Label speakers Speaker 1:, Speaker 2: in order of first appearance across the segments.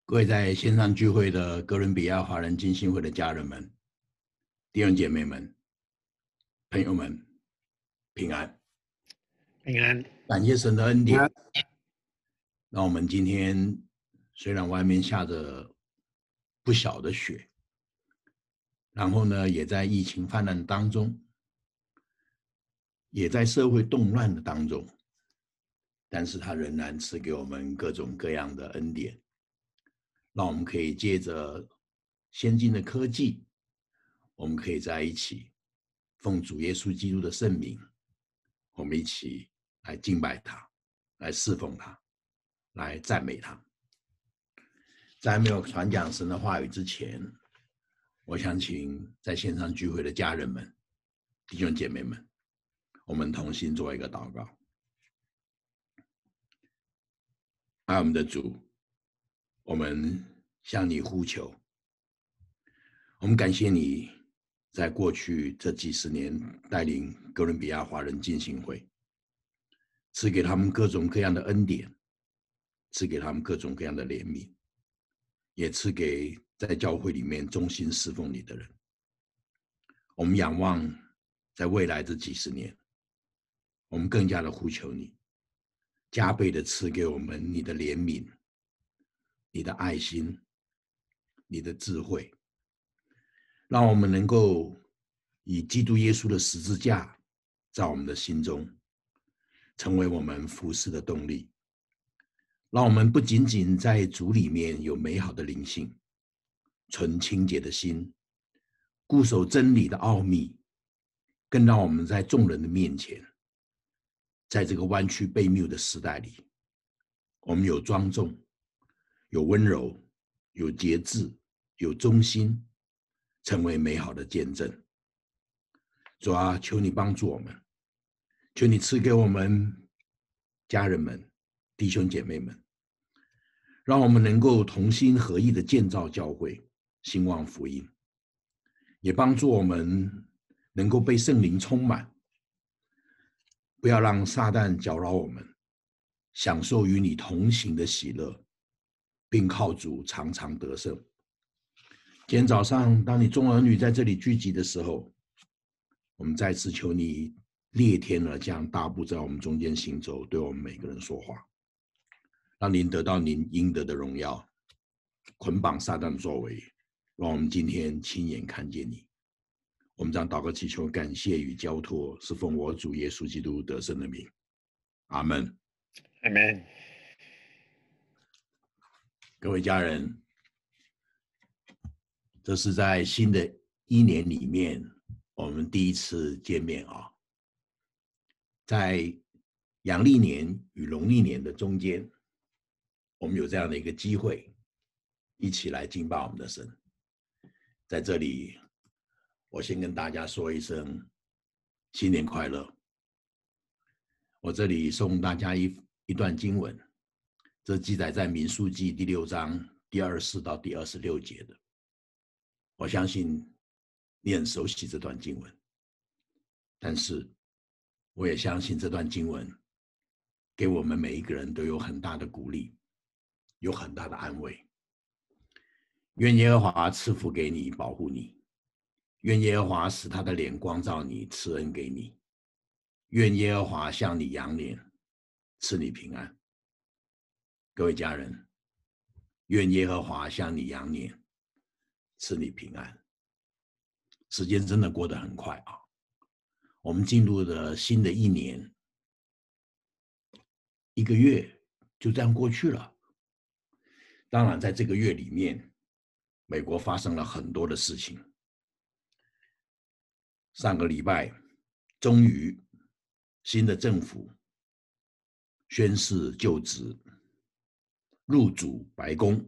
Speaker 1: 各位在线上聚会的哥伦比亚华人浸信会的家人们、弟兄姐妹们、朋友们，平安！
Speaker 2: 平安！
Speaker 1: 感谢神的恩典。那我们今天虽然外面下着不小的雪，然后呢，也在疫情泛滥当中，也在社会动乱的当中，但是他仍然赐给我们各种各样的恩典，让我们可以借着先进的科技，我们可以在一起奉主耶稣基督的圣名，我们一起来敬拜他，来侍奉他，来赞美他。在没有传讲神的话语之前，我想请在线上聚会的家人们、弟兄姐妹们，我们同心做一个祷告。爱我们的主，我们向你呼求，我们感谢你在过去这几十年带领哥伦比亚华人浸信会，赐给他们各种各样的恩典，赐给他们各种各样的怜悯，也赐给在教会里面忠心侍奉你的人。我们仰望在未来这几十年，我们更加的呼求你，加倍的赐给我们你的怜悯、你的爱心、你的智慧，让我们能够以基督耶稣的十字架在我们的心中，成为我们服事的动力，让我们不仅仅在主里面有美好的灵性、纯清洁的心，固守真理的奥秘，更让我们在众人的面前，在这个弯曲悖谬的时代里，我们有庄重，有温柔，有节制，有忠心，成为美好的见证。主啊，求你帮助我们，求你赐给我们家人们、弟兄姐妹们，让我们能够同心合意的建造教会，兴旺福音，也帮助我们能够被圣灵充满，不要让撒旦搅扰我们，享受与你同行的喜乐，并靠主常常得胜。今天早上，当你众儿女在这里聚集的时候，我们再次求你裂天而降，大步在我们中间行走，对我们每个人说话，让您得到您应得的荣耀，捆绑撒旦的作为，让我们今天亲眼看见你。我们将祷告祈求感谢与交托，是奉我主耶稣基督得胜的名。阿们。
Speaker 2: 阿们。
Speaker 1: 各位家人，这是在新的一年里面我们第一次见面啊，在阳历年与农历年的中间，我们有这样的一个机会，一起来敬拜我们的神。在这里，我先跟大家说一声新年快乐。我这里送大家一段经文，这记载在民数记第6章第24到第26节的。我相信你很熟悉这段经文，但是我也相信这段经文给我们每一个人都有很大的鼓励，有很大的安慰。愿耶和华赐福给你，保护你；愿耶和华使他的脸光照你，赐恩给你；愿耶和华向你扬脸，赐你平安。各位家人，愿耶和华向你扬脸，赐你平安。时间真的过得很快啊！我们进入了新的一年，1个月就这样过去了。当然，在这个月里面，美国发生了很多的事情。上个礼拜，终于新的政府宣誓就职，入主白宫。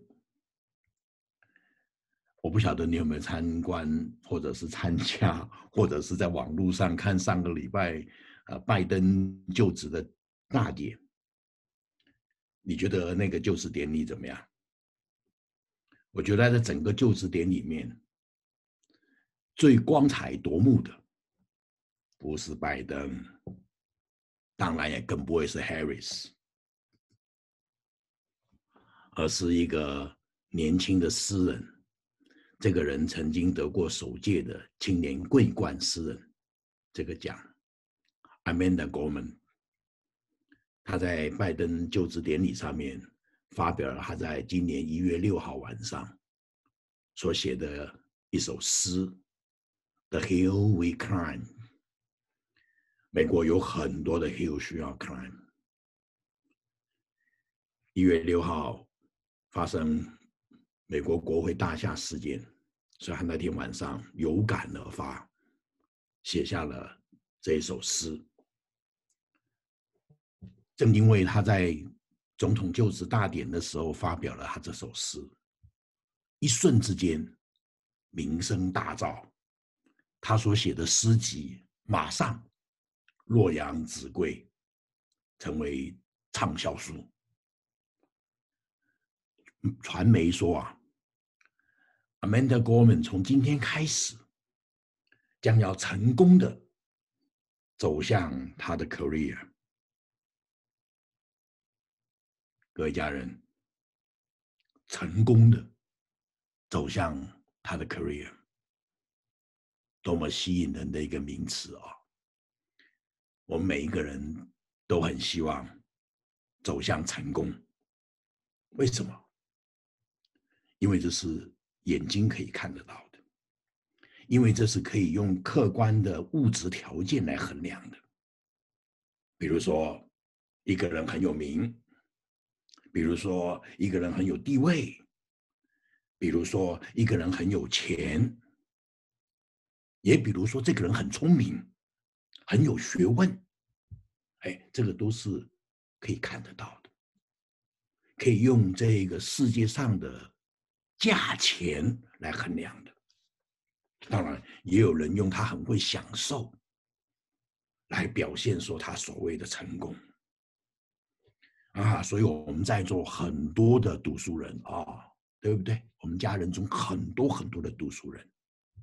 Speaker 1: 我不晓得你有没有参观，或者是参加，或者是在网络上看上个礼拜拜登就职的大典。你觉得那个就职典礼怎么样？我觉得在整个就职典礼里面，最光彩夺目的不是拜登，当然也更不会是 Harris， 而是一个年轻的诗人，这个人曾经得过首届的青年桂冠诗人这个奖 ，Amanda Gorman。他在拜登就职典礼上面发表了他在今年1月6号晚上所写的一首诗《The Hill We Climb》。美国有很多的 hill 需要 climb。1月6号发生美国国会大厦事件，所以他那天晚上有感而发，写下了这一首诗。正因为他在总统就职大典的时候发表了他这首诗，一瞬之间名声大噪，他所写的诗集马上洛阳纸贵，成为畅销书。传媒说啊 ，Amanda Gorman 从今天开始将要成功的走向他的 career。各位家人，成功的走向他的 career， 多么吸引人的一个名词啊！我们每一个人都很希望走向成功，为什么？因为这是眼睛可以看得到的，因为这是可以用客观的物质条件来衡量的。比如说，一个人很有名，比如说一个人很有地位，比如说一个人很有钱，也比如说这个人很聪明，很有学问，这个都是可以看得到的，可以用这个世界上的价钱来衡量的。当然，也有人用他很会享受来表现说他所谓的成功啊。所以我们在座很多的读书人啊，对不对？我们家人中很多很多的读书人，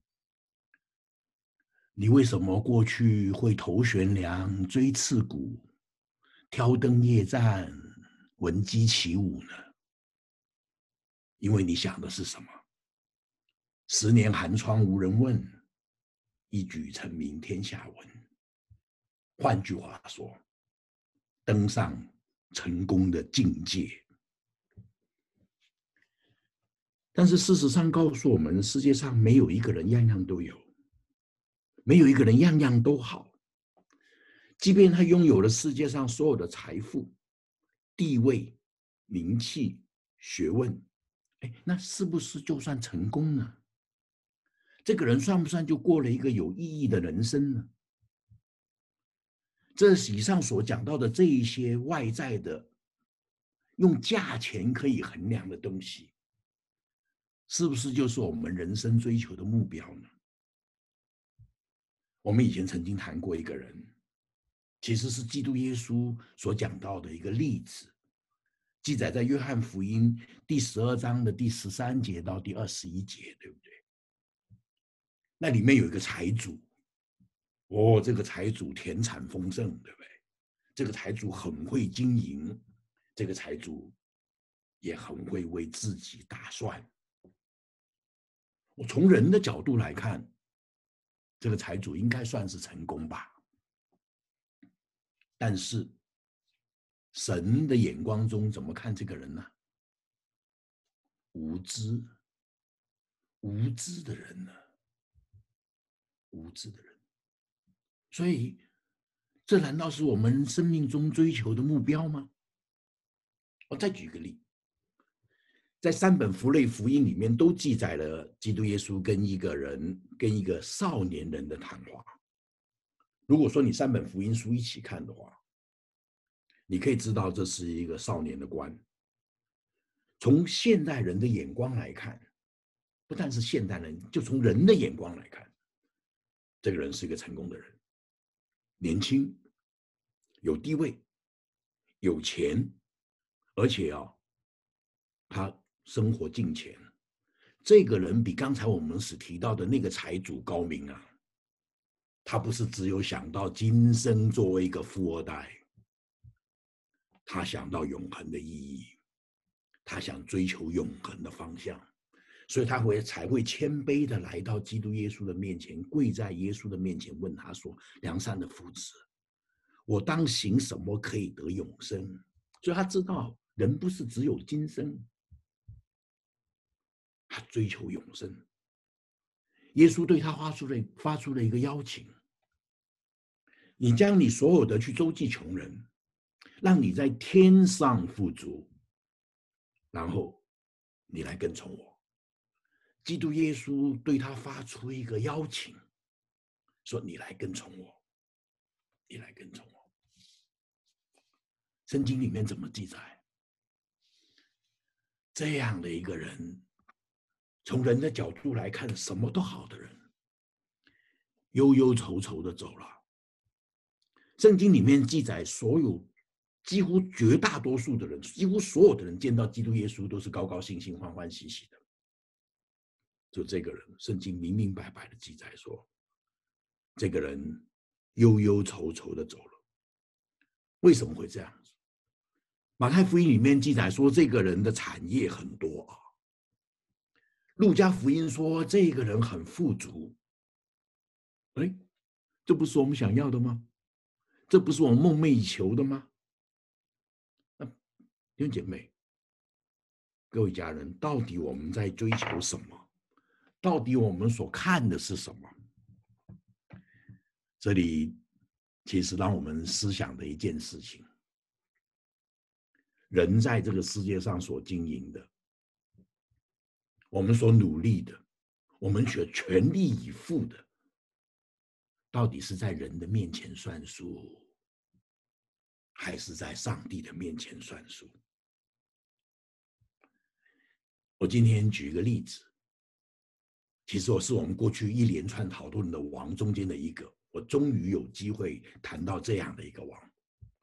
Speaker 1: 你为什么过去会头悬梁、锥刺股、挑灯夜战、闻鸡起舞呢？因为你想的是什么？10年寒窗无人问，一举成名天下闻。换句话说，登上成功的境界。但是事实上告诉我们，世界上没有一个人样样都有，没有一个人样样都好。即便他拥有了世界上所有的财富、地位、名气、学问，那是不是就算成功呢？这个人算不算就过了一个有意义的人生呢？这以上所讲到的这一些外在的用价钱可以衡量的东西，是不是就是我们人生追求的目标呢？我们以前曾经谈过一个人，其实是基督耶稣所讲到的一个例子，记载在约翰福音第12章的第13节到第21节，对不对？那里面有一个财主，这个财主田产丰盛，对不对？这个财主很会经营，这个财主也很会为自己打算。我从人的角度来看，这个财主应该算是成功吧。但是神的眼光中怎么看这个人呢？无知，无知的人呢？无知的人。所以这难道是我们生命中追求的目标吗？我再举个例，在3本符类福音里面都记载了基督耶稣跟一个少年人的谈话。如果说你3本福音书一起看的话，你可以知道这是一个少年的官。从现代人的眼光来看，不但是现代人，就从人的眼光来看，这个人是一个成功的人，年轻，有地位，有钱，而且他生活敬虔。这个人比刚才我们所提到的那个财主高明啊，他不是只有想到今生作为一个富二代，他想到永恒的意义， 他想追求永恒的方向，所以才会谦卑的来到基督耶稣的面前，跪在耶稣的面前，问他说：“良善的夫子，我当行什么可以得永生？”所以他知道人不是只有今生，他追求永生。耶稣对他发出了一个邀请：你将你所有的去周济穷人，让你在天上富足，然后你来跟从我。基督耶稣对他发出一个邀请，说：“你来跟从我，你来跟从我。”圣经里面怎么记载？这样的一个人，从人的角度来看，什么都好的人，忧忧愁愁的走了。圣经里面记载，几乎绝大多数的人，几乎所有的人见到基督耶稣都是高高兴兴、欢欢喜喜的。就这个人，圣经明明白白的记载说，这个人忧忧愁愁的走了。为什么会这样子？马太福音里面记载说，这个人的产业很多啊。路加福音说，这个人很富足。哎，这不是我们想要的吗？这不是我们梦寐以求的吗？弟兄姐妹，各位家人，到底我们在追求什么？到底我们所看的是什么？这里其实让我们思想的一件事情，人在这个世界上所经营的，我们所努力的，我们所全力以赴的，到底是在人的面前算数，还是在上帝的面前算数？我今天举一个例子，其实是我们过去一连串讨论的王中间的一个，我终于有机会谈到这样的一个王。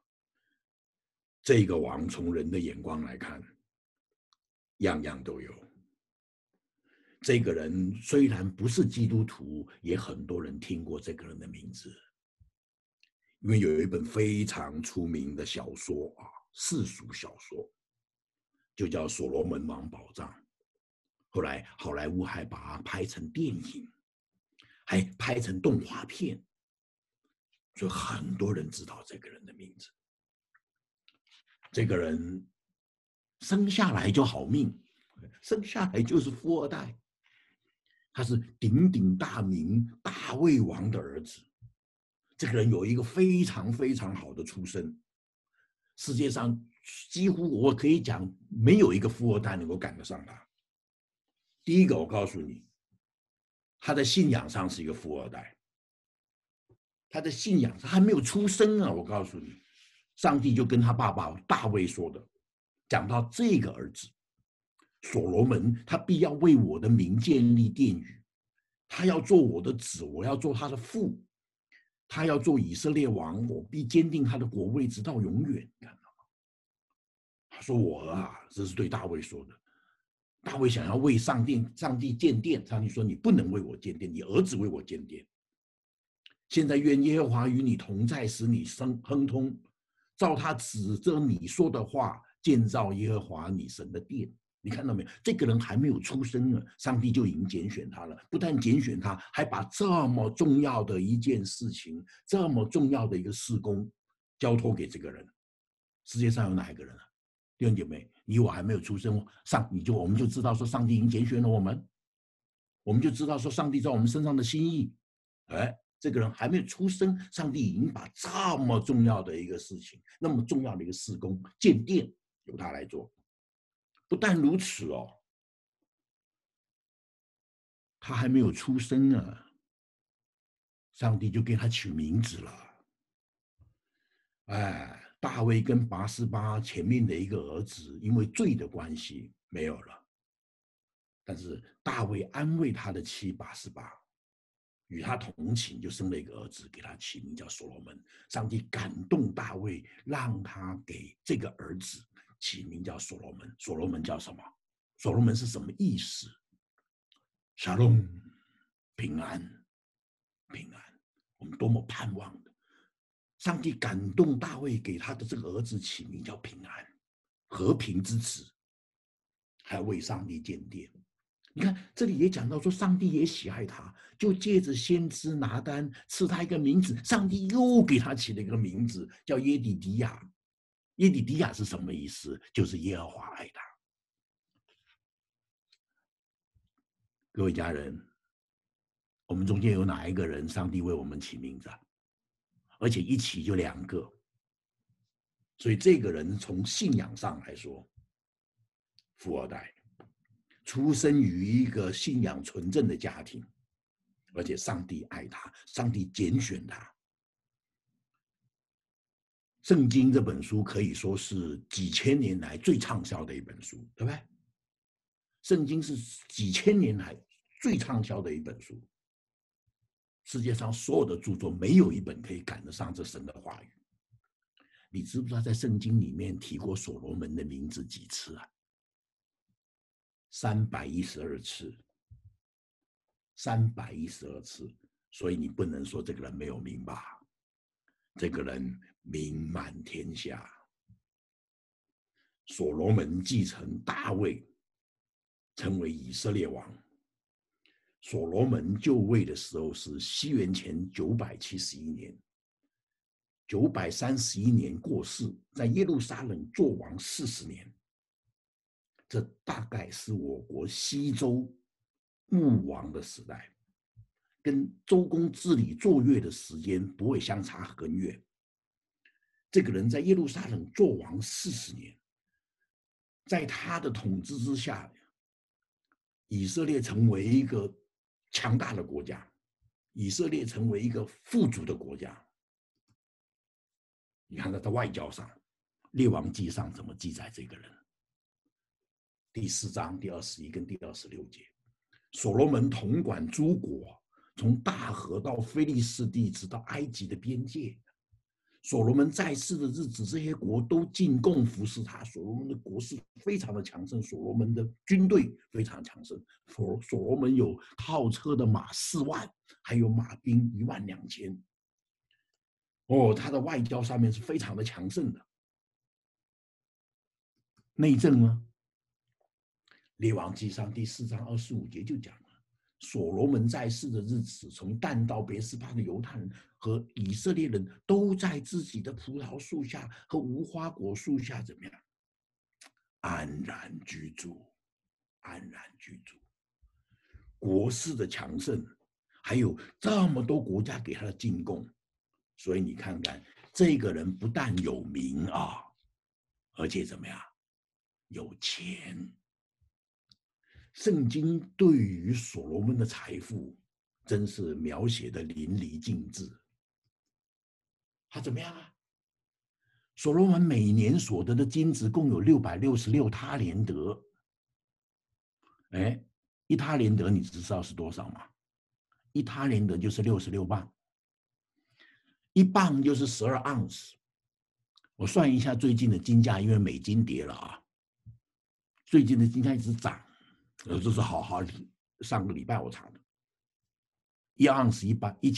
Speaker 1: 这个王从人的眼光来看，样样都有。这个人虽然不是基督徒，也很多人听过这个人的名字，因为有一本非常出名的小说啊，世俗小说，就叫《所罗门王宝藏》。后来好莱坞还把它拍成电影，还拍成动画片，所以很多人知道这个人的名字。这个人生下来就好命，生下来就是富二代。他是鼎鼎大名大卫王的儿子。这个人有一个非常非常好的出身，世界上几乎我可以讲没有一个富二代能够赶得上他。第一个，我告诉你，他的信仰上是一个富二代。他的信仰上还没有出生啊！我告诉你，上帝就跟他爸爸大卫说的，讲到这个儿子所罗门，他必要为我的名建立殿宇，他要做我的子，我要做他的父，他要做以色列王，我必坚定他的国位直到永远。看到吗？他说我啊，这是对大卫说的。大卫想要为上帝建殿，上帝说你不能为我建殿，你儿子为我建殿。现在愿耶和华与你同在，使你亨通，照他指着你说的话，建造耶和华你神的殿。你看到没有？这个人还没有出生呢，上帝就已经拣选他了。不但拣选他，还把这么重要的一件事情，这么重要的一个事工，交托给这个人。世界上有哪一个人啊？弟兄姐妹，你我还没有出生，我们就知道说上帝已经拣选了我们，我们就知道说上帝在我们身上的心意。哎。这个人还没有出生，上帝已经把这么重要的一个事情，那么重要的一个事工建殿，由他来做。不但如此哦，他还没有出生啊，上帝就给他取名字了。哎，大卫跟拔示巴前面的一个儿子，因为罪的关系没有了，但是大卫安慰他的妻拔示巴。与他同寝，就生了一个儿子，给他起名叫所罗门。上帝感动大卫，让他给这个儿子起名叫所罗门。所罗门叫什么？所罗门是什么意思？沙龙，平安，平安。我们多么盼望的！上帝感动大卫，给他的这个儿子起名叫平安，和平之子。 还为上帝建殿。你看这里也讲到说，上帝也喜爱他，就借着先知拿单赐他一个名字，上帝又给他起了一个名字，叫耶底迪亚。耶底迪亚是什么意思？就是耶和华爱他。各位家人，我们中间有哪一个人上帝为我们起名字啊？而且一起就2个，所以这个人从信仰上来说，富二代，出生于一个信仰纯正的家庭，而且上帝爱他，上帝拣选他。圣经这本书可以说是几千年来最畅销的一本书，对不对？圣经是几千年来最畅销的一本书，世界上所有的著作没有一本可以赶得上这神的话语。你知不知道在圣经里面提过所罗门的名字几次啊？312次，312次。所以你不能说这个人没有名吧？这个人名满天下。所罗门继承大卫，成为以色列王。所罗门就位的时候是西元前971年，931年过世，在耶路撒冷作王40年。这大概是我国西周穆王的时代，跟周公治理坐月的时间不会相差很远。这个人在耶路撒冷作王40年，在他的统治之下，以色列成为一个强大的国家，以色列成为一个富足的国家。你看他在外交上，《列王纪》上怎么记载这个人？第4章第21跟第26节，所罗门统管诸国，从大河到非利士地，直到埃及的边界。所罗门在世的日子，这些国都进贡服侍他。所罗门的国势非常的强盛，所罗门的军队非常强盛。所罗门有套车的马4万，还有马兵12000。他的外交上面是非常的强盛的。内政呢？列王纪上第4章25节就讲了，所罗门在世的日子，从但到别是巴的犹太人和以色列人都在自己的葡萄树下和无花果树下怎么样？安然居住，安然居住。国势的强盛，还有这么多国家给他的进贡，所以你看看这个人不但有名啊，而且怎么样？有钱。圣经对于所罗门的财富真是描写的淋漓尽致。他怎么样啊？所罗门每年所得的金子共有666他连得。1他连得你知道是多少吗？1他连得就是66磅，1磅就是12盎司。我算一下最近的金价，因为美金跌了啊，最近的金价一直涨。这是好上个礼拜我查的，1盎司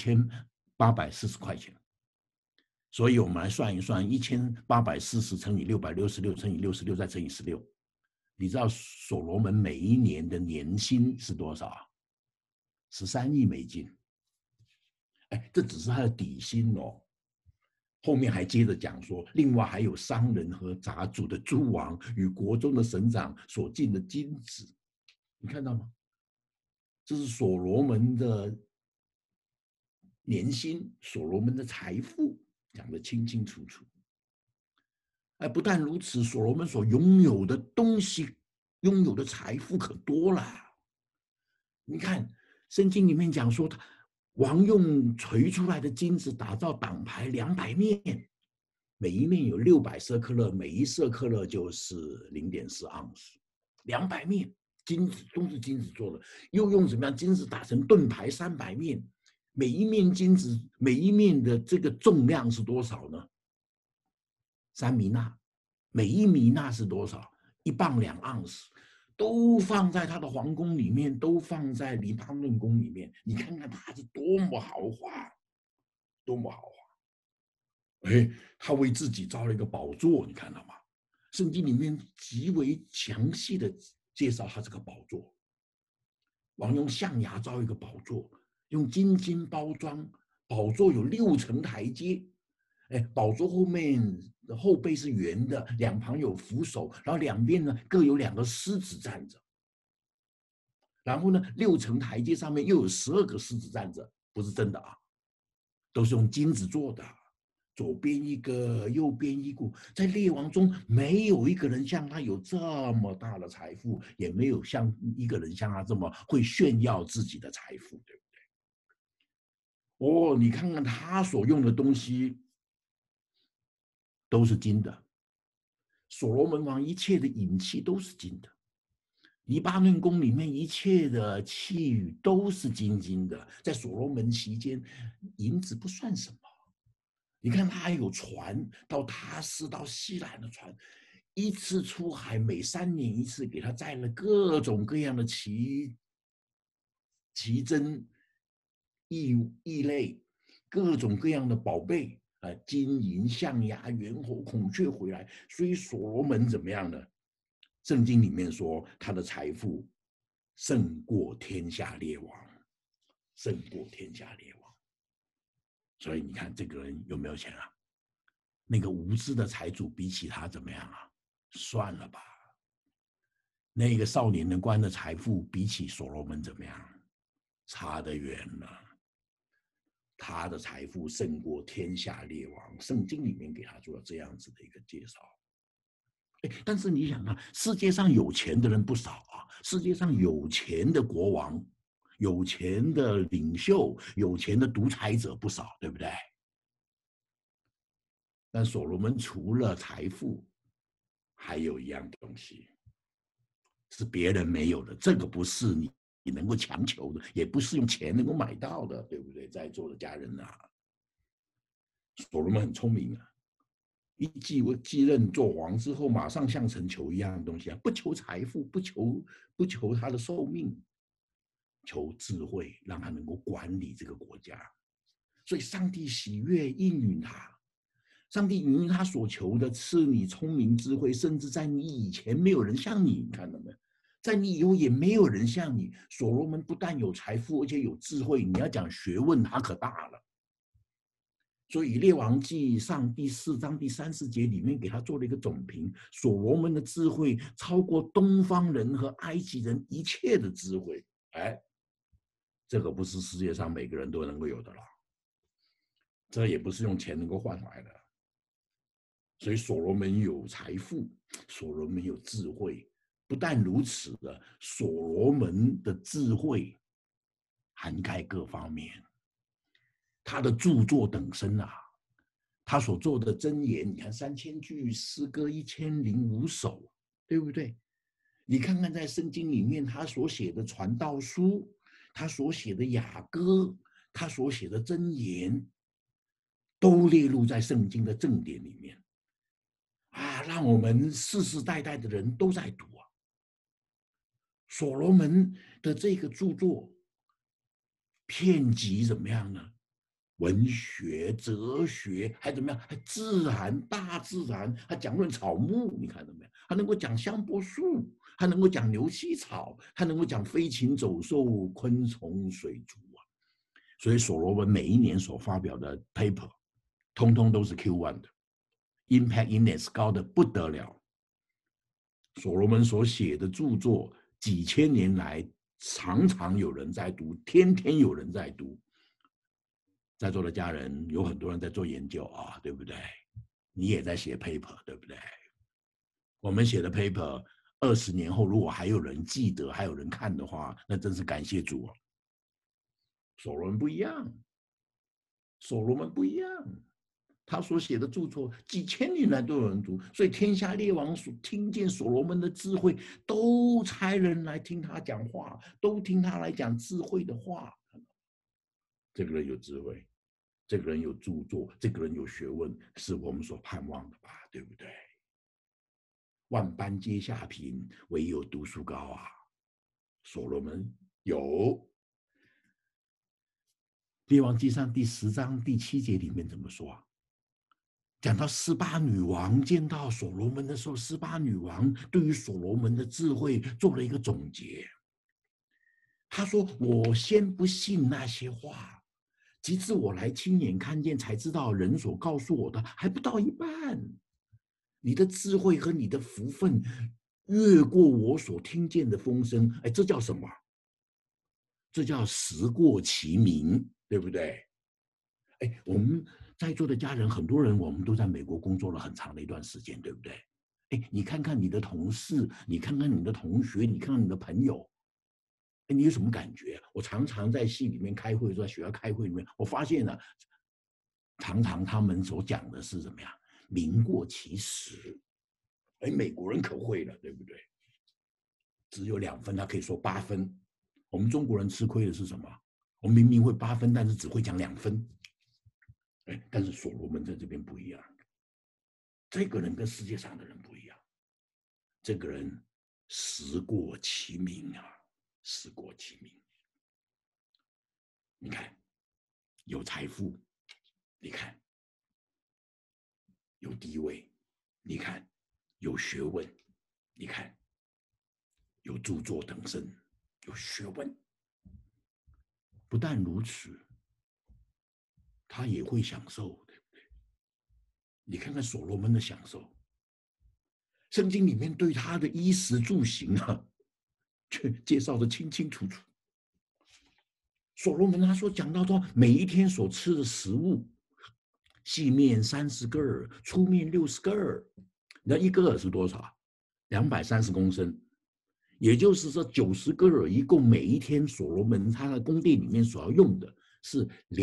Speaker 1: 1840块钱。所以我们来算一算，1840乘以666乘以66再乘以16，你知道所罗门每一年的年薪是多少啊？13亿美金。这只是他的底薪哦。后面还接着讲说，另外还有商人和杂主的诸王与国中的省长所进的金子，你看到吗？这是所罗门的年薪，所罗门的财富，讲得清清楚楚。不但如此，所罗门所拥有的东西，拥有的财富可多了。你看圣经里面讲说，王用锤出来的金子打造挡牌200面，每一面有600舍克勒，每一舍克勒就是0.4盎司，200面金子都是金子做的。又用怎么样金子打成盾牌300面，每一面金子，每一面的这个重量是多少呢？3米纳，每一米纳是多少？1磅2盎司，都放在他的皇宫里面，都放在黎巴嫩宫里面。你看看他是多么豪华，多么豪华！他为自己造了一个宝座，你看到吗？圣经里面极为详细的介绍他这个宝座。王用象牙造一个宝座，用金金包装，宝座有6层台阶。宝座后面的后背是圆的，两旁有扶手，然后两边呢各有2个狮子站着。然后呢，6层台阶上面又有12个狮子站着，不是真的啊，都是用金子做的。左边一个，右边一个，在列王中没有一个人像他有这么大的财富，也没有像一个人像他这么会炫耀自己的财富，对不对？哦，你看看他所用的东西都是金的，所罗门王一切的银器都是金的，黎巴嫩宫里面一切的器具都是金的，在所罗门期间，银子不算什么。你看他还有船，到塔斯到西兰的船，一次出海每3年一次，给他载了各种各样的奇珍异类，各种各样的宝贝啊，金银象牙猿猴孔雀回来。所以所罗门怎么样呢？圣经里面说他的财富胜过天下列王，胜过天下列王。所以你看这个人有没有钱啊？那个无知的财主比起他怎么样啊？算了吧。那个少年人官的财富比起所罗门怎么样？差得远了。他的财富胜过天下列王，圣经里面给他做了这样子的一个介绍。但是你想啊，世界上有钱的人不少啊，世界上有钱的国王、有钱的领袖、有钱的独裁者不少，对不对？但所罗门除了财富，还有一样东西是别人没有的，这个不是你能够强求的，也不是用钱能够买到的，对不对？在座的家人啊，所罗门很聪明啊，一继任做王之后，马上像成求一样的东西啊，不求财富，不求他的寿命，求智慧，让他能够管理这个国家。所以上帝喜悦应允他。上帝允他所求的，赐你聪明智慧，甚至在你以前没有人像你，你看到没有？在你以后也没有人像你。所罗门不但有财富，而且有智慧。你要讲学问，他可大了。所以《列王纪上》第4章第30节里面给他做了一个总评：所罗门的智慧超过东方人和埃及人一切的智慧。这个不是世界上每个人都能够有的了，这也不是用钱能够换来的。所以所罗门有财富，所罗门有智慧。不但如此的，所罗门的智慧涵盖各方面。他的著作等身啊，他所做的箴言，你看3000句诗歌1005首，对不对？你看看在圣经里面他所写的传道书，他所写的雅歌，他所写的箴言，都列入在圣经的正典里面。让我们世世代代的人都在读啊。所罗门的这个著作，遍及怎么样呢？文学、哲学，还怎么样？还自然、大自然，还讲论草木，你看到没有？还能够讲香柏树，还能够讲牛膝草，还能够讲飞禽走兽、昆虫、水族啊。所以所罗门每一年所发表的 paper， 通通都是 Q1 的。Impact Index 高的不得了。所罗门所写的著作，几千年来常常有人在读，天天有人在读。在座的家人有很多人在做研究啊，对不对？你也在写 paper， 对不对？我们写的 paper 20年后，如果还有人记得，还有人看的话，那真是感谢主啊。所罗门不一样，所罗门不一样。他所写的著作几千年来都有人读，所以天下列王听见所罗门的智慧，都差人来听他讲话，都听他来讲智慧的话。这个人有智慧，这个人有著作，这个人有学问，是我们所盼望的吧？对不对？万般皆下品，唯有读书高啊！所罗门有。列王纪上第10章第7节里面怎么说啊？ 讲到示巴女王见到所罗门的时候，示巴女王对于所罗门的智慧做了一个总结。她说：“我先不信那些话，及至我来亲眼看见，才知道人所告诉我的还不到一半。你的智慧和你的福分越过我所听见的风声。”哎，这叫什么？这叫时过其名，对不对？哎，我们在座的家人，很多人我们都在美国工作了很长的一段时间，对不对？哎，你看看你的同事，你看看你的同学，你看看你的朋友，哎，你有什么感觉？我常常在系里面开会，在学校开会里面，我发现呢，常常他们所讲的是怎么样？名过其实。哎，美国人可会了，对不对？只有2分，他可以说8分。我们中国人吃亏的是什么？我们明明会8分，但是只会讲2分。哎，但是所罗门在这边不一样，这个人跟世界上的人不一样，这个人时过其名啊，时过其名。你看，有财富，你看有地位，你看有学问，你看有著作等身，有学问。不但如此，他也会享受，对不对？你看看所罗门的享受，圣经里面对他的衣食住行啊，却介绍的清清楚楚。所罗门他说讲到说，每一天所吃的食物，细面30个耳，粗面60个耳。那1个耳是多少？230公升。也就是说，90个耳，一共每一天所罗门他的宫殿里面所要用的是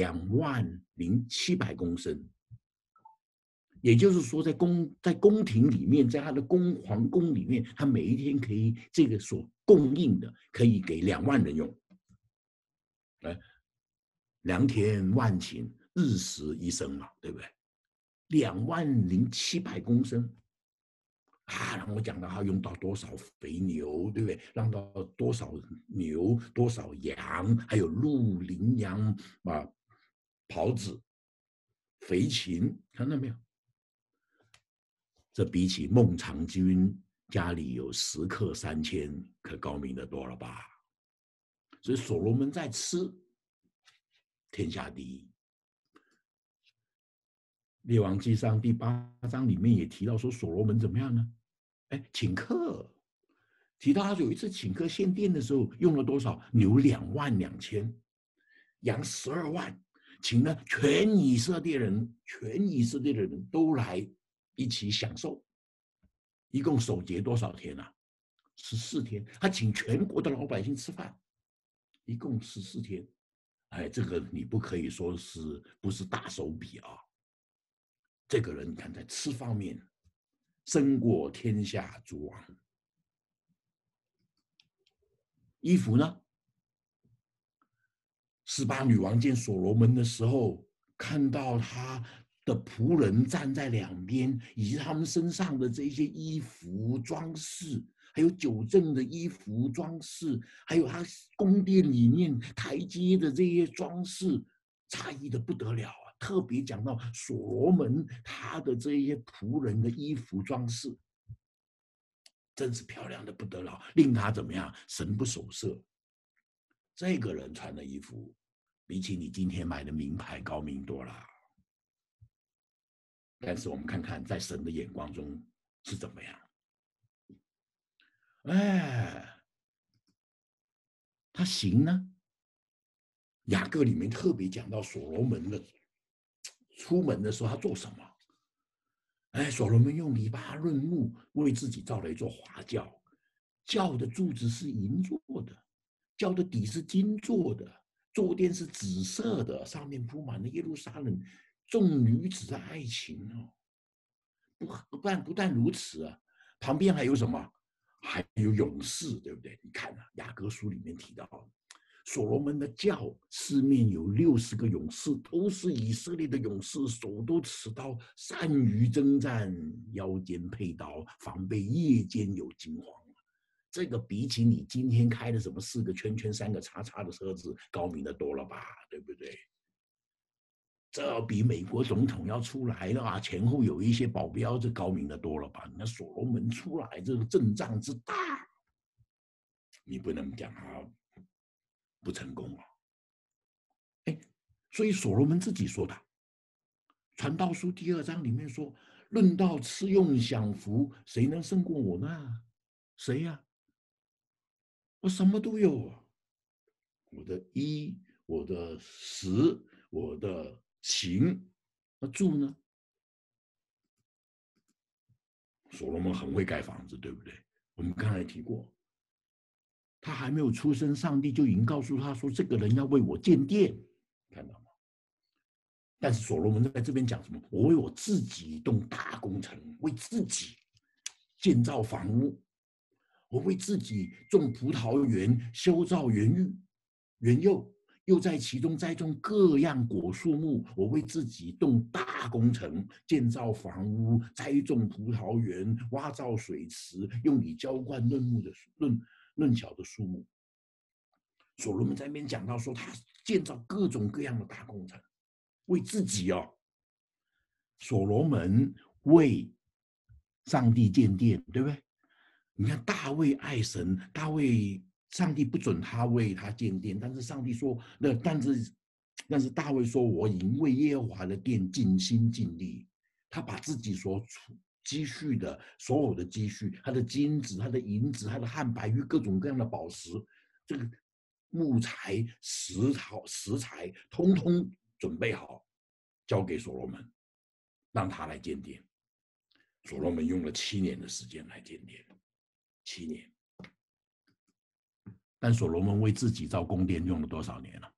Speaker 1: 20700公升。也就是说，在宫廷里面，在他的皇宫里面，他每一天可以这个所供应的，可以给2万人用。良田万顷，日食一升嘛，对不对？20700公升啊！然后我讲到他用到多少肥牛，对不对？让到多少牛、多少羊，还有鹿、羚羊啊、狍子、肥禽，看到没有？这比起孟尝君家里有10客3000，可高明得多了吧？所以所罗门在吃，天下第一。列王纪上第8章里面也提到说，所罗门怎么样呢？哎，请客，提到他有一次请客献殿的时候，用了多少？牛22000，羊12万，请了全以色列的人都来一起享受。一共守节多少天啊？14天。他请全国的老百姓吃饭，一共14天。哎，这个你不可以说是不是大手笔啊？这个人你看在吃方面胜过天下诸王。衣服呢？示巴女王见所罗门的时候，看到他的仆人站在两边，以及他们身上的这些衣服装饰，还有酒政的衣服装饰，还有他宫殿里面台阶的这些装饰，诧异的不得了啊！特别讲到所罗门他的这些仆人的衣服装饰，真是漂亮的不得了，令他怎么样？神不守舍。这个人穿的衣服，比起你今天买的名牌高明多了。但是我们看看，在神的眼光中是怎么样？哎，他行呢？雅各里面特别讲到所罗门的出门的时候，他做什么？哎，所罗门用黎巴嫩木为自己造了一座华轿，轿的柱子是银做的，轿的底是金做的，坐垫是紫色的，上面铺满了耶路撒冷众女子的爱情哦。不但如此啊，旁边还有什么？还有勇士，对不对？你看啊，雅各书里面提到，所罗门的轿四面有60个勇士，都是以色列的勇士，手都持刀，善于征战，腰间佩刀，防备夜间有惊慌。这个比起你今天开的什么4个圈圈3个叉叉的车子高明的多了吧，对不对？ 这比美国总统要出来了啊，前后有一些保镖，这高明的多了吧？那所罗门出来，这个阵仗之大，你不能讲他不成功啊。所以所罗门自己说的，《传道书》第2章里面说：“论到吃用享福，谁能胜过我呢？谁呀？我什么都有啊，我的衣，我的食，我的行，那住呢？”所罗门很会盖房子，对不对？我们刚才提过，他还没有出生，上帝就已经告诉他说：“这个人要为我建殿。”看到吗？但是所罗门在这边讲什么？我为我自己动大工程，为自己建造房屋，我为自己种葡萄园，修造园域、园囿，又在其中栽种各样果树木。我为自己动大工程，建造房屋，栽种葡萄园，挖造水池，用以浇灌嫩小的树木。所罗门在那边讲到说，他建造各种各样的大工程，为自己哦。所罗门为上帝建殿，对不对？你看大卫爱神，大卫上帝不准他为他建殿，但是上帝说，但是大卫说，我已经为耶和华的殿尽心尽力。他把自己所积蓄的所有的积蓄，他的金子、他的银子、他的汉白玉、各种各样的宝石，这个木材、石材，通通准备好，交给所罗门，让他来建殿。所罗门用了7年的时间来建殿，7年。但所罗门为自己造宫殿用了多少年了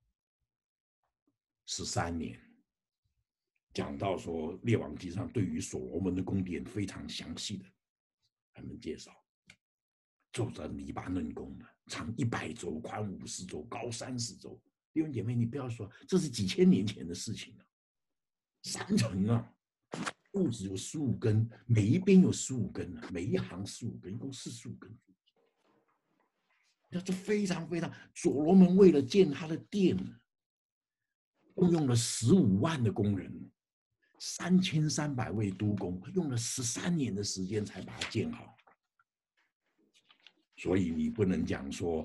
Speaker 1: ？13年。讲到说《列王纪》上对于所罗门的宫殿非常详细的他们介绍，做着黎巴嫩宫的，长100周，宽50周，高30周。弟兄姐妹，你不要说这是几千年前的事情了，3层啊，柱子有15根，每一边有15根，每一行15根，一共45根。这非常非常，所罗门为了建他的殿，动用了15万的工人，3300位督工，用了13年的时间才把它建好。所以你不能讲说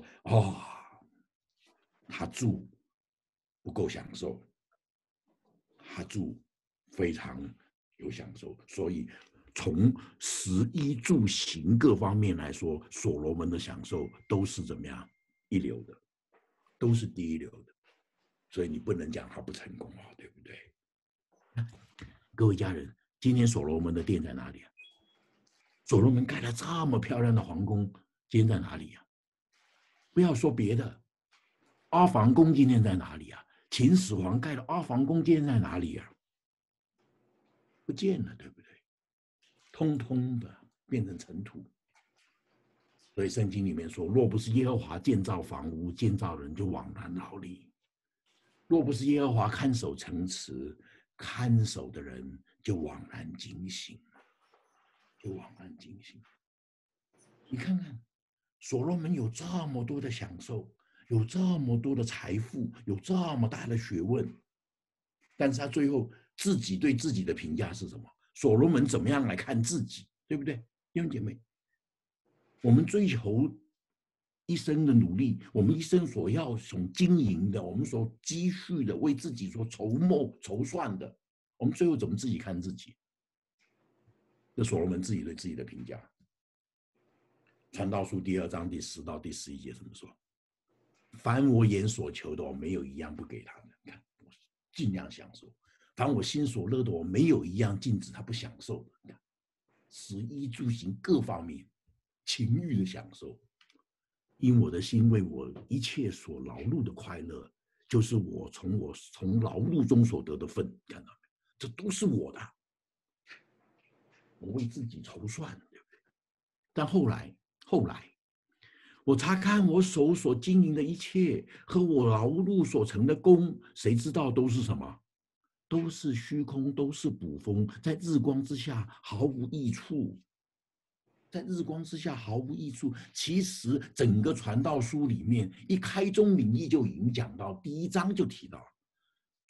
Speaker 1: 他住不够享受，他住非常有享受。所以从食衣住行各方面来说，所罗门的享受都是怎么样一流的，都是第一流的。所以你不能讲他不成功啊，对不对？各位家人，今天所罗门的殿在哪里啊？所罗门盖了这么漂亮的皇宫，今天在哪里啊？不要说别的，阿房宫今天在哪里啊？秦始皇盖的阿房宫今天在哪里啊？不见了，对不对？通通的变成尘土。所以圣经里面说，若不是耶和华建造房屋，建造人就枉然劳力；若不是耶和华看守城池，看守的人就枉然警醒，就枉然警醒。你看看，所罗门有这么多的享受，有这么多的财富，有这么大的学问，但是他最后自己对自己的评价是什么？所罗门怎么样来看自己，对不对？弟兄姐妹，我们追求一生的努力，我们一生所要所经营的，我们所积蓄的，为自己所筹谋筹算的，我们最后怎么自己看自己？这所罗门自己对自己的评价。传道书第2章第10到第11节怎么说？凡我眼所求的，我没有一样不给他的。看，我尽量享受；凡我心所乐的，我没有一样禁止他不享受的。看，食衣住行各方面情欲的享受，因我的心为我一切所劳碌的快乐，就是我从劳碌中所得的份。看到没？这都是我的，我为自己筹算，对不对？但后来，我查看我手所经营的一切和我劳碌所成的功，谁知道都是什么？都是虚空，都是捕风，在日光之下毫无益处。在日光之下毫无益处。其实整个传道书里面一开宗明义就已经讲到，第1章就提到，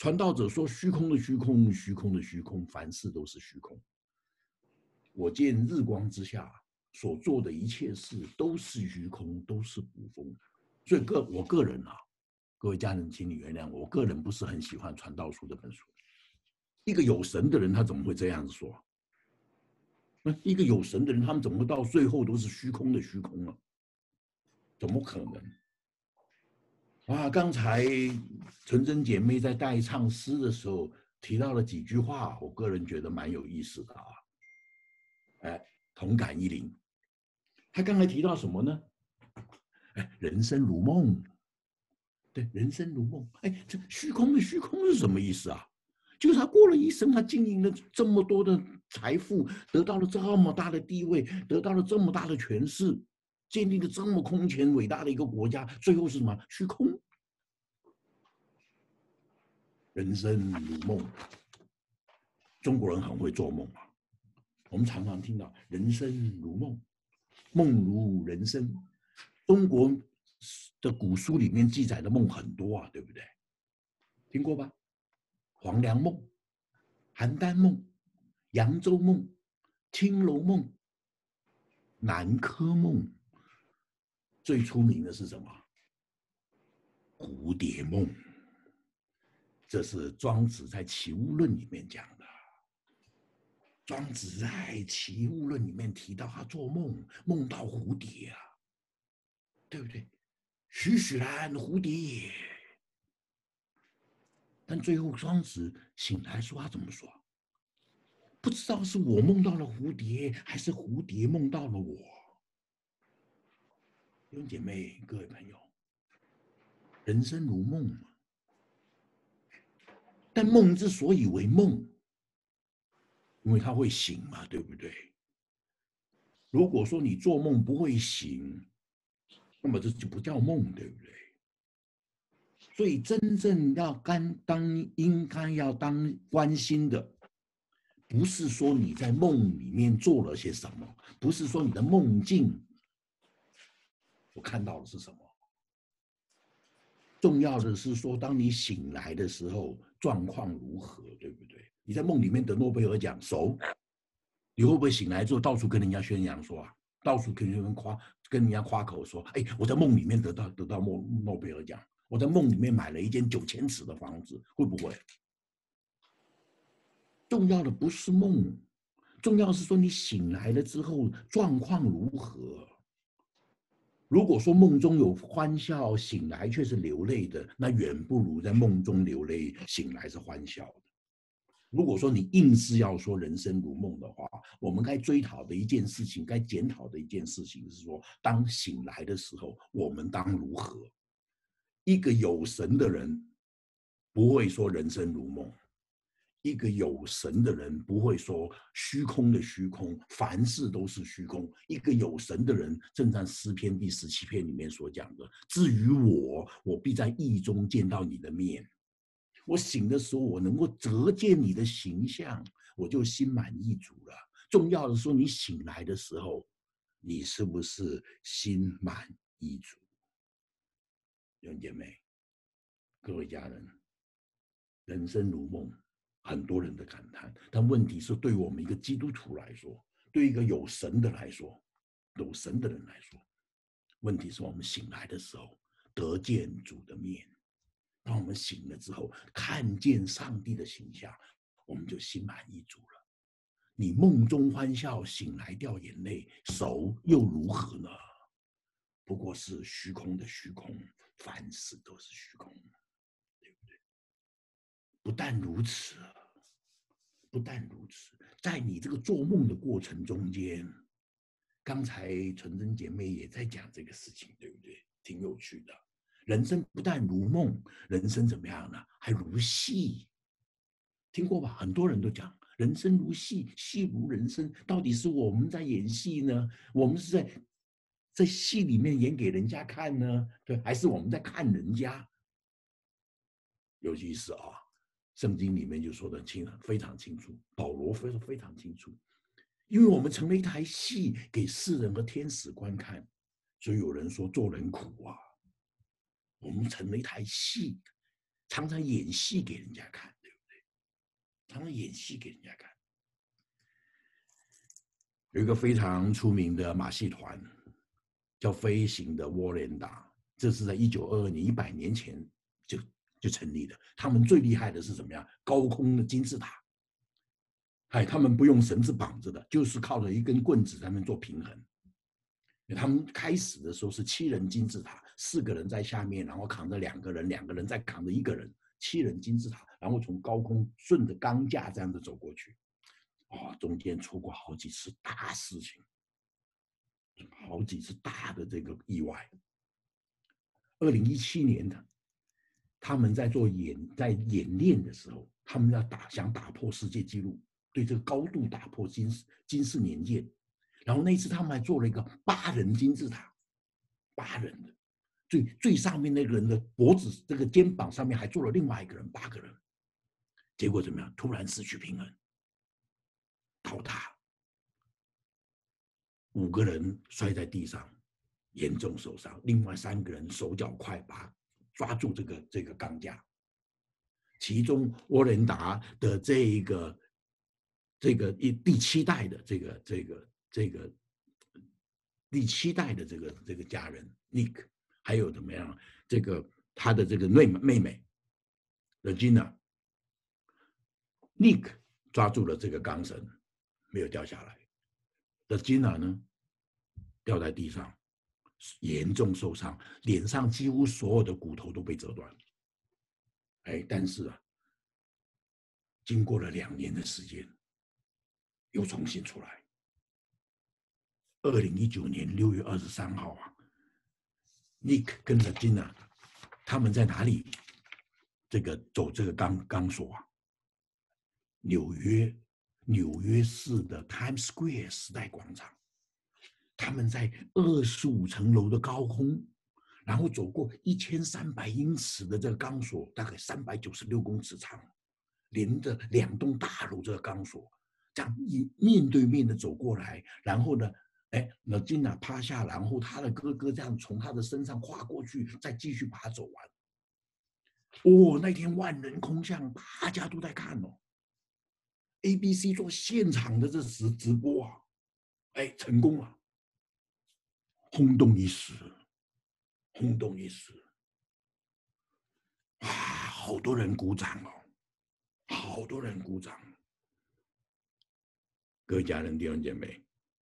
Speaker 1: 传道者说虚空的虚空，虚空的虚空，凡事都是虚空。我见日光之下所做的一切事都是虚空，都是捕风。所以我个人啊，各位家人，请你原谅我个人不是很喜欢传道书这本书。一个有神的人，他怎么会这样子说？一个有神的人，他们怎么会到最后都是虚空的虚空呢？怎么可能？啊，刚才纯真姐妹在带唱诗的时候提到了几句话，我个人觉得蛮有意思的啊。同感一零。她刚才提到什么呢？人生如梦。对，人生如梦。这虚空的虚空是什么意思啊？就是他过了一生，他经营了这么多的财富，得到了这么大的地位，得到了这么大的权势，建立了这么空前伟大的一个国家，最后是什么？虚空。人生如梦。中国人很会做梦啊，我们常常听到人生如梦，梦如人生。中国的古书里面记载的梦很多啊，对不对？听过吧？黄粱梦、邯郸梦、扬州梦、青楼梦、南柯梦，最出名的是什么？蝴蝶梦。这是庄子在《齐物论》里面讲的。庄子在《齐物论》里面提到他做梦，梦到蝴蝶啊，对不对？栩栩然蝴蝶也。但最后庄子醒来说他怎么说？不知道是我梦到了蝴蝶，还是蝴蝶梦到了我。弟兄姐妹，各位朋友，人生如梦嘛。但梦之所以为梦，因为它会醒嘛，对不对？如果说你做梦不会醒，那么这就不叫梦，对不对？所以真正应该要当关心的，不是说你在梦里面做了些什么，不是说你的梦境我看到的是什么。重要的是说，当你醒来的时候，状况如何，对不对？你在梦里面得诺贝尔奖，你会不会醒来之后到处跟人家宣扬说啊，到处跟人家夸口说，我在梦里面得到诺贝尔奖，我在梦里面买了一间9000尺的房子，会不会？重要的不是梦，重要是说你醒来了之后状况如何。如果说梦中有欢笑，醒来却是流泪的，那远不如在梦中流泪，醒来是欢笑的。如果说你硬是要说人生如梦的话，我们该追讨的一件事情，该检讨的一件事情是说，当醒来的时候，我们当如何？一个有神的人不会说人生如梦，一个有神的人不会说虚空的虚空，凡事都是虚空。一个有神的人，正在诗篇第17篇里面所讲的，至于我必在意中见到你的面。我醒的时候，我能够得见你的形象，我就心满意足了。重要的说，你醒来的时候，你是不是心满意足？弟兄姐妹，各位家人，人生如梦，很多人的感叹。但问题是，对于我们一个基督徒来说，对一个有神的人来说，问题是我们醒来的时候，得见主的面。当我们醒了之后，看见上帝的形象，我们就心满意足了。你梦中欢笑，醒来掉眼泪，又如何呢？不过是虚空的虚空，凡事都是虚空，对不对？不但如此，在你这个做梦的过程中间，刚才纯真姐妹也在讲这个事情，对不对？挺有趣的。人生不但如梦，人生怎么样呢？还如戏。听过吧？很多人都讲人生如戏，戏如人生。到底是我们在演戏呢？我们是在戏里面演给人家看呢？对，还是我们在看人家？尤其是圣经里面就说的非常清楚，保罗说得非常清楚，因为我们成了一台戏给世人和天使观看，所以有人说做人苦啊。我们成了一台戏， 常常演戏给人家看，对不对？常常演戏给人家看。有一个非常出名的马戏团，叫飞行的沃伦达，这是在1922年100年前就成立的。他们最厉害的是怎么样？高空的金字塔。他们不用绳子绑着的，就是靠着一根棍子在那边做平衡。他们开始的时候是7人金字塔，4个人在下面，然后扛着2个人，2个人再扛着1个人，7人金字塔，然后从高空顺着钢架这样子走过去。中间出过好几次大事情，好几次大的这个意外。2017年的，他们在演练的时候，他们想打破世界纪录，对这个高度打破金氏年鉴。然后那一次他们还做了一个8人金字塔，8人的，最上面那个人的脖子这个肩膀上面还坐了另外一个人，8个人。结果怎么样？突然失去平衡，倒塌，5个人摔在地上，严重受伤，另外3个人手脚快，抓住这个钢架。其中沃伦达的这个第7代的这个第7代的这个家人 Nick， 还有怎么样？他的这个妹妹 Regina，Nick 抓住了这个钢绳，没有掉下来。Regina 呢，掉在地上，严重受伤，脸上几乎所有的骨头都被折断。但是经过了2年的时间，又重新出来。2019年6月23号Nick 跟 Regina 他们在哪里？走这个钢索纽约市的 Times Square 时代广场。他们在25层楼的高空，然后走过1300英尺的这个钢索，大概396公尺长，连着2栋大楼这个钢索，这样面对面的走过来，然后呢那金娜趴下，然后他的哥哥这样从他的身上跨过去，再继续把它走完。那天万人空巷，大家都在看ABC 做现场的这直播成功了，轰动一时，轰动一时。好多人鼓掌好多人鼓掌。各位家人弟兄姐妹，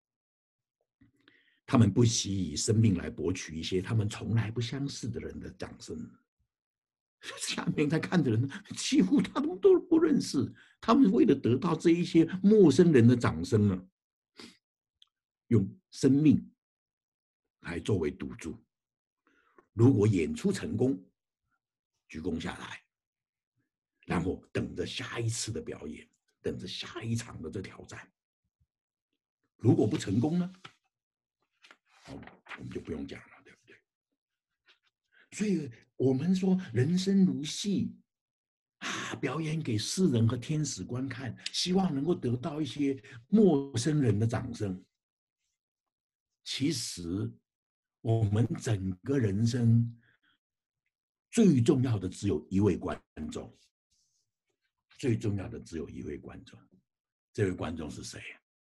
Speaker 1: 他们不惜以生命来博取一些他们从来不相识的人的掌声。下面在看的人几乎他们都不认识，他们为了得到这一些陌生人的掌声呢，用生命来作为赌注。如果演出成功，鞠躬下来，然后等着下一次的表演，等着下一场的这挑战。如果不成功呢，我们就不用讲了，对不对？所以我们说人生如戏表演给世人和天使观看，希望能够得到一些陌生人的掌声。其实我们整个人生最重要的只有一位观众，最重要的只有一位观众。这位观众是谁？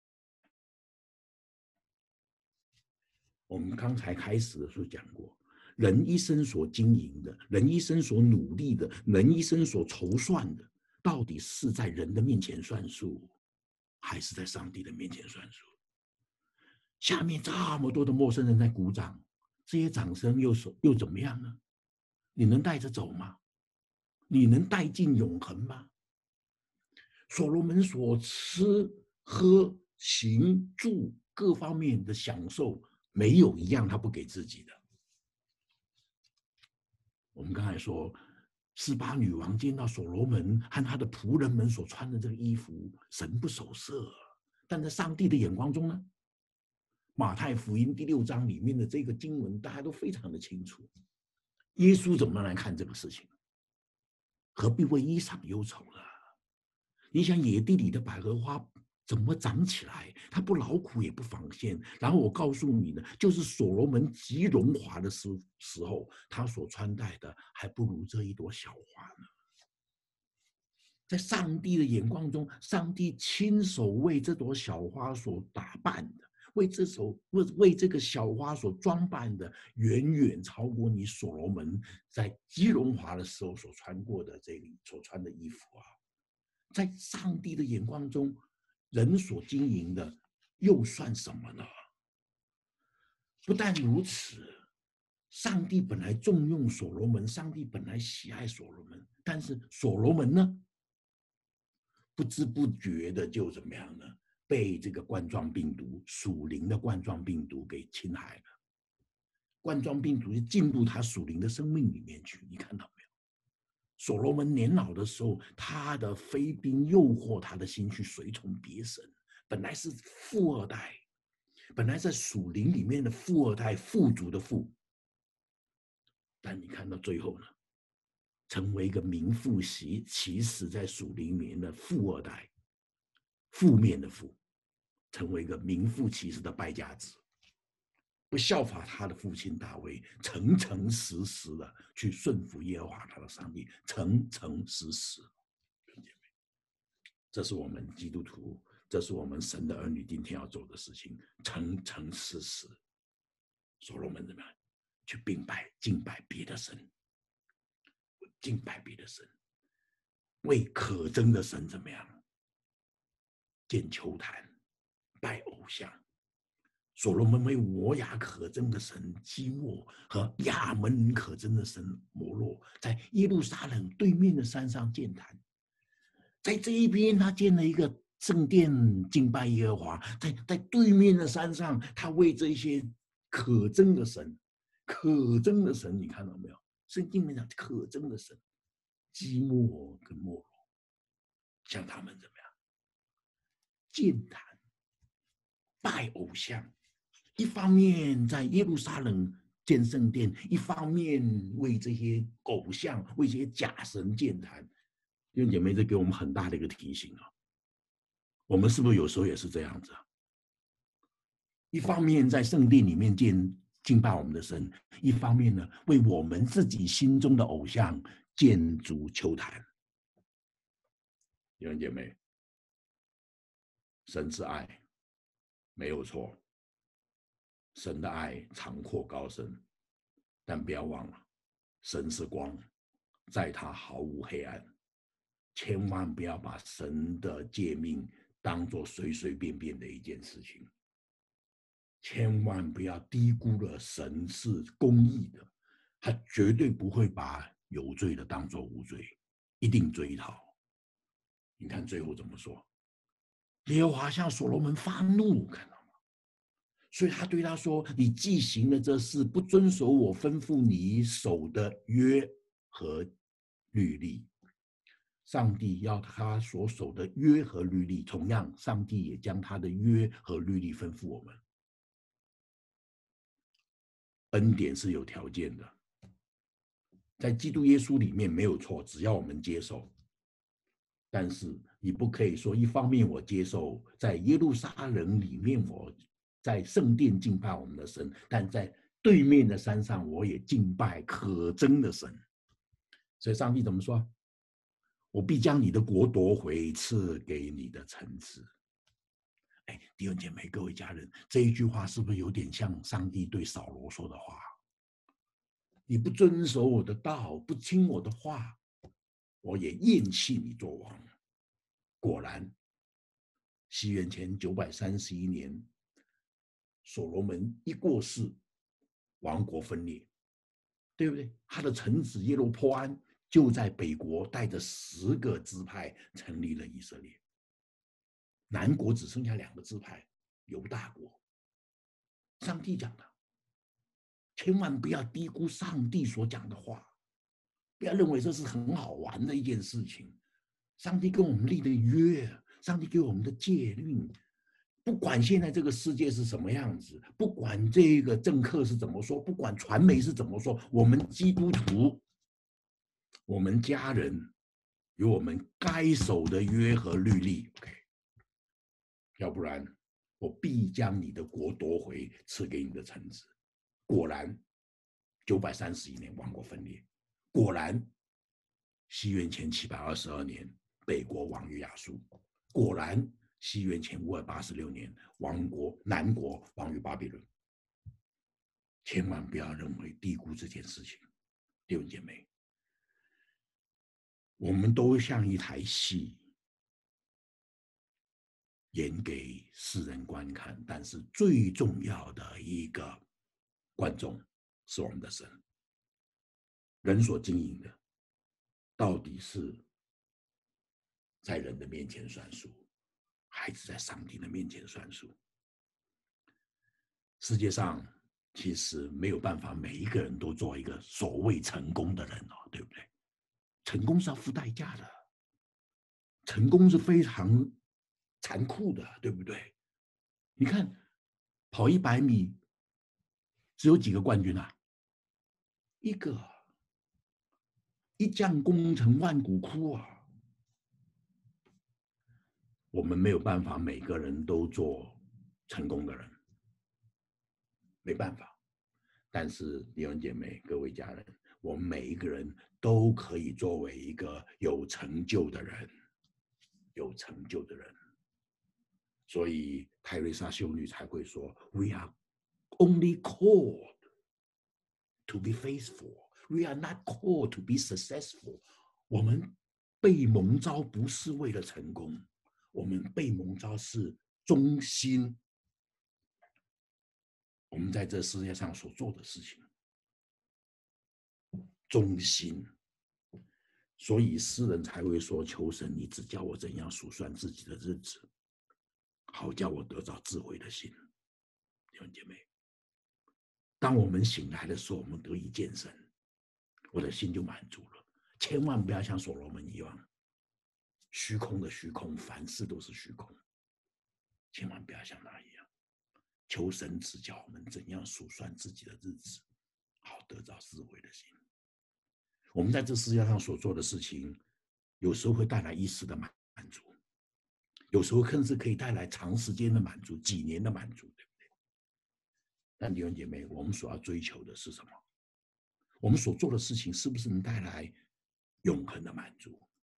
Speaker 1: 我们刚才开始的时候讲过，人一生所经营的，人一生所努力的，人一生所筹算的，到底是在人的面前算数，还是在上帝的面前算数？下面这么多的陌生人在鼓掌，这些掌声又怎么样呢？你能带着走吗？你能带进永恒吗？所罗门所吃喝行住各方面的享受，没有一样他不给自己的。我们刚才说，48女王见到所罗门和他的仆人们所穿的这个衣服，神不守舍。但在上帝的眼光中呢，马太福音第6章里面的这个经文，大家都非常的清楚。耶稣怎么来看这个事情？何必为衣裳忧愁呢？你想野地里的百合花怎么长起来？他不劳苦也不纺线。然后我告诉你呢，就是所罗门极荣华的时候，他所穿戴的还不如这一朵小花呢。在上帝的眼光中，上帝亲手为这朵小花所打扮的，为这个小花所装扮的，远远超过你所罗门在极荣华的时候所穿的衣服啊！在上帝的眼光中，人所经营的又算什么呢？不但如此，上帝本来重用所罗门，上帝本来喜爱所罗门，但是所罗门呢？不知不觉的就怎么样呢？被这个冠状病毒属灵的冠状病毒给侵害了。冠状病毒就进入他属灵的生命里面去，你看到没有？所罗门年老的时候，他的妃嫔诱惑他的心去随从别神，本来是富二代，本来在属灵里面的富二代，富足的富，但你看到最后呢？成为一个名副其实在属灵里面的富二代，负面的富，成为一个名副其实的败家子，不效法他的父亲大卫，诚诚实实的去顺服耶和华他的上帝，诚诚实实。这是我们基督徒，这是我们神的儿女今天要做的事情，诚诚实实。所罗门怎么样？去敬拜别的神。敬拜别的神，为可憎的神怎么样？建丘坛，拜偶像。所罗门为摩亚可憎的神基莫和亚门可憎的神摩洛，在耶路撒冷对面的山上建坛。在这一边，他建了一个圣殿敬拜耶和华；在对面的山上，他为这些可憎的神，你看到没有？圣经里面讲可憎的神，基莫跟摩罗，像他们怎么样？建坛，拜偶像，一方面在耶路撒冷建圣殿，一方面为这些偶像、为这些假神建坛。弟兄姐妹，这给我们很大的一个提醒啊！我们是不是有时候也是这样子啊？一方面在圣殿里面敬拜我们的神，一方面呢，为我们自己心中的偶像建筑丘坛。弟兄姐妹，神是爱，没有错。神的爱长阔高深，但不要忘了，神是光，在他毫无黑暗。千万不要把神的诫命当作随随便便的一件事情，千万不要低估了神是公义的，他绝对不会把有罪的当作无罪，一定追讨。你看最后怎么说？耶和华向所罗门发怒，看到吗？所以他对他说：“你既行了这事，不遵守我吩咐你守的约和律例。”上帝要他所守的约和律例，同样，上帝也将他的约和律例吩咐我们。恩典是有条件的，在基督耶稣里面没有错，只要我们接受。但是你不可以说，一方面我接受在耶路撒冷里面，我在圣殿敬拜我们的神，但在对面的山上，我也敬拜可憎的神。所以上帝怎么说？我必将你的国夺回，赐给你的臣子。哎，弟兄姐妹，各位家人，这一句话是不是有点像上帝对扫罗说的话？你不遵守我的道，不听我的话，我也厌弃你做王。果然，西元前931年，所罗门一过世，王国分裂，对不对？他的臣子耶罗波安就在北国带着10个支派成立了以色列，南国只剩下2个支派，犹大国。上帝讲的，千万不要低估上帝所讲的话，不要认为这是很好玩的一件事情。上帝跟我们立的约，上帝给我们的诫命，不管现在这个世界是什么样子，不管这个政客是怎么说，不管传媒是怎么说，我们基督徒，我们家人有我们该守的约和律例。 要不然我必将你的国夺回，赐给你的臣子。果然，931年王国分裂。果然，西元前722年北国亡于亚述。果然，西元前5286年南国亡于巴比伦。千万不要认为低估这件事情，弟兄姐妹，我们都像一台戏，演给世人观看，但是最重要的一个观众是我们的神。人所经营的，到底是在人的面前算数，还是在上帝的面前算数？世界上其实没有办法每一个人都做一个所谓成功的人哦，对不对？成功是要付代价的，成功是非常残酷的，对不对？你看，跑100米，只有几个冠军啊？一个，一将功成万骨枯啊！我们没有办法每个人都做成功的人，没办法。但是弟兄姐妹、各位家人，我们每一个人都可以作为一个有成就的人，有成就的人。所以泰瑞莎修女才会说 ：“We are only called to be faithful. We are not called to be successful.” 我们被蒙召不是为了成功，我们被蒙召是忠心。我们在这世界上所做的事情，忠心。所以诗人才会说：“求神，你只教我怎样数算自己的日子，好叫我得着智慧的心。”弟兄姐妹，当我们醒来的时候，我们得以见神，我的心就满足了。千万不要像所罗门一样，虚空的虚空，凡事都是虚空。千万不要像那一样。求神指教我们怎样数算自己的日子，好得着智慧的心。我们在这世界上所做的事情，有时候会带来一时的满足，有时候甚至可以带来长时间的满足，几年的满足，对不对？但弟兄姐妹，我们所要追求的是什么？我们所做的事情是不是能带来永恒的满足？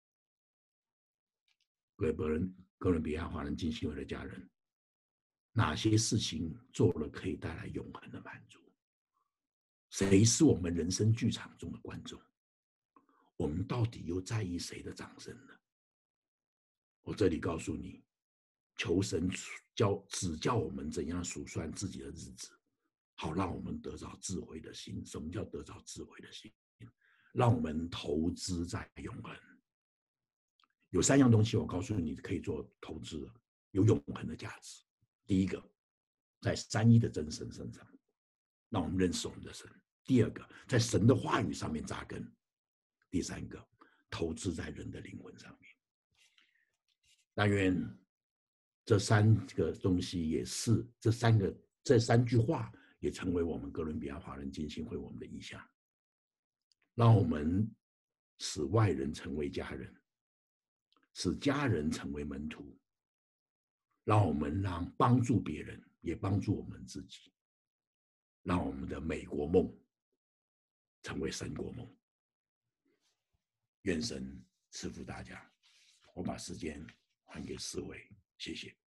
Speaker 1: 各位哥伦比亚华人浸信会的家人，哪些事情做了可以带来永恒的满足？谁是我们人生剧场中的观众？我们到底又在意谁的掌声呢？我这里告诉你，求神指教我们怎样数算自己的日子，好让我们得着智慧的心。什么叫得着智慧的心？让我们投资在永恒。有3样东西，我告诉你可以做投资，有永恒的价值。第一个，在三一的真神身上，让我们认识我们的神；第二个，在神的话语上面扎根；第三个，投资在人的灵魂上面。但愿这3个东西也是这3句话也成为我们哥伦比亚华人浸信会我们的意向，让我们使外人成为家人，使家人成为门徒，让我们帮助别人，也帮助我们自己，让我们的美国梦成为神国梦。愿神赐福大家。我把时间还给4位，谢谢。